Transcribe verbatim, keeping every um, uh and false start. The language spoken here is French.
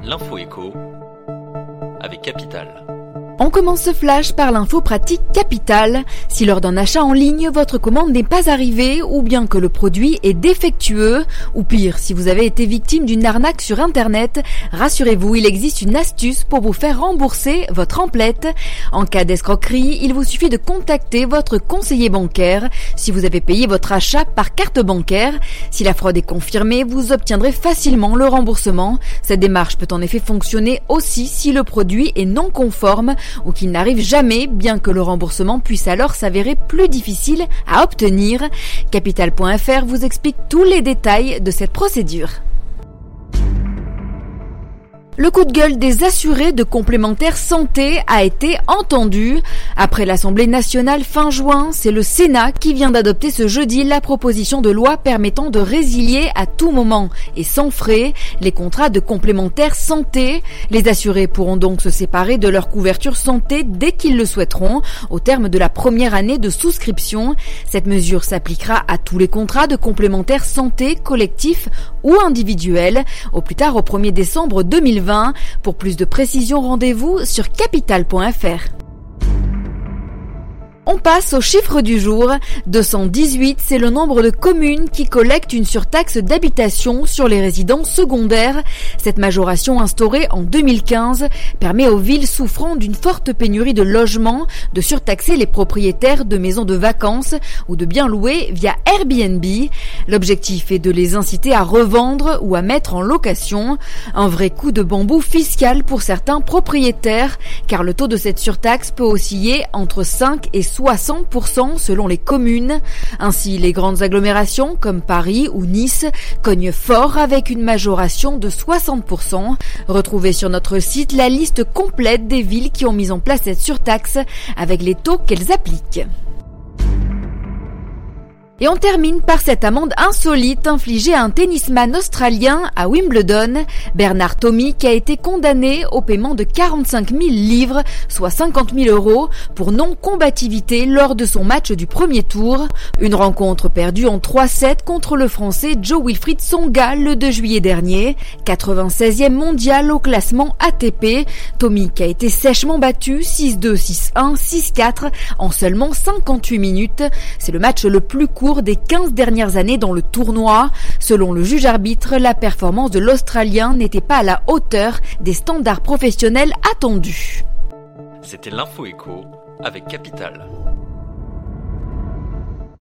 L'info éco avec Capital. On commence ce flash par l'info pratique Capital. Si lors d'un achat en ligne, votre commande n'est pas arrivée ou bien que le produit est défectueux, ou pire, si vous avez été victime d'une arnaque sur Internet, rassurez-vous, il existe une astuce pour vous faire rembourser votre emplette. En cas d'escroquerie, il vous suffit de contacter votre conseiller bancaire si vous avez payé votre achat par carte bancaire. Si la fraude est confirmée, vous obtiendrez facilement le remboursement. Cette démarche peut en effet fonctionner aussi si le produit est non conforme ou qu'il n'arrive jamais, bien que le remboursement puisse alors s'avérer plus difficile à obtenir. Capital point F R vous explique tous les détails de cette procédure. Le coup de gueule des assurés de complémentaire santé a été entendu. Après l'Assemblée nationale fin juin, c'est le Sénat qui vient d'adopter ce jeudi la proposition de loi permettant de résilier à tout moment et sans frais les contrats de complémentaire santé. Les assurés pourront donc se séparer de leur couverture santé dès qu'ils le souhaiteront, au terme de la première année de souscription. Cette mesure s'appliquera à tous les contrats de complémentaire santé collectifs ou individuels, au plus tard au premier décembre deux mille vingt. Pour plus de précisions, rendez-vous sur capital point F R. On passe au chiffre du jour. deux cent dix-huit, c'est le nombre de communes qui collectent une surtaxe d'habitation sur les résidences secondaires. Cette majoration instaurée en deux mille quinze permet aux villes souffrant d'une forte pénurie de logements de surtaxer les propriétaires de maisons de vacances ou de biens loués via Airbnb. L'objectif est de les inciter à revendre ou à mettre en location. Un vrai coup de bambou fiscal pour certains propriétaires, car le taux de cette surtaxe peut osciller entre cinq et soixante pour cent selon les communes. Ainsi, les grandes agglomérations comme Paris ou Nice cognent fort avec une majoration de soixante pour cent. Retrouvez sur notre site la liste complète des villes qui ont mis en place cette surtaxe avec les taux qu'elles appliquent. Et on termine par cette amende insolite infligée à un tennisman australien à Wimbledon. Bernard Tomic a été condamné au paiement de quarante-cinq mille livres, soit cinquante mille euros, pour non-combativité lors de son match du premier tour. Une rencontre perdue en trois sept contre le Français Jo-Wilfried Tsonga le deux juillet dernier. quatre-vingt-seizième mondial au classement A T P. Tomic a été sèchement battu six deux, six un, six quatre en seulement cinquante-huit minutes. C'est le match le plus court des quinze dernières années dans le tournoi. Selon le juge arbitre, la performance de l'Australien n'était pas à la hauteur des standards professionnels attendus. C'était l'info éco avec Capital.